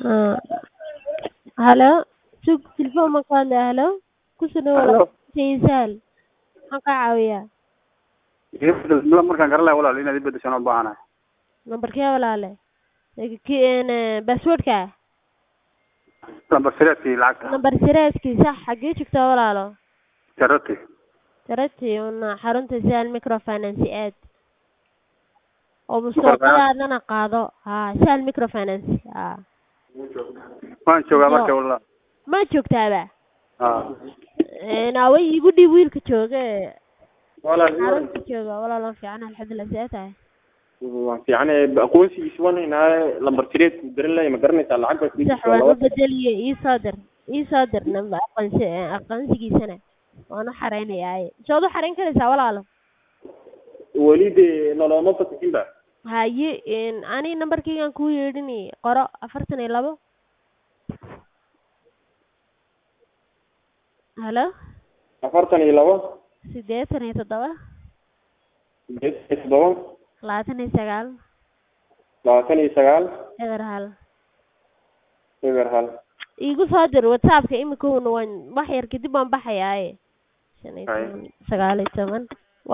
Ah, halo, sug telefoon ma ka hadlaya halo, kusoo Halo. walaal maxaan kaa caawiyaa Gabadha markaan garan lahaa walaal inaad i bedeshaan u baahanahay. nambarkee walaale passwordka Lambar sireedkii lacagta. nambar sireedkii sax xagee joogtaa walaalo Charity. Charity una xarunta Sahal Microfinance aad oo Microfinance. mustaqbalkaadana qaado Sahal Microfinance Waan joogaa marka walaal. ma joogtaaba way igu dhiib wiilka jooga Walaal xarunta jooga walaal fiican alxamdulillah see tahay waan fiicanahay aqoonsigiisa waan haynaa lambar sireedku garan lahayn ma garanaysaa lacag baa sax waan u bedeliye ii soo dir number aqoonsigiisana waan u xareynayaa sood u xareyn karaysaa walaalo weli dee noloma fasaxin ba haye ani nambarkaygaan kuu yeedhini qoro 42 halo 42 87 7 29 29 eber hal igu soo dir whatsappka imika waan wax yar kadib waan baxayaaye 19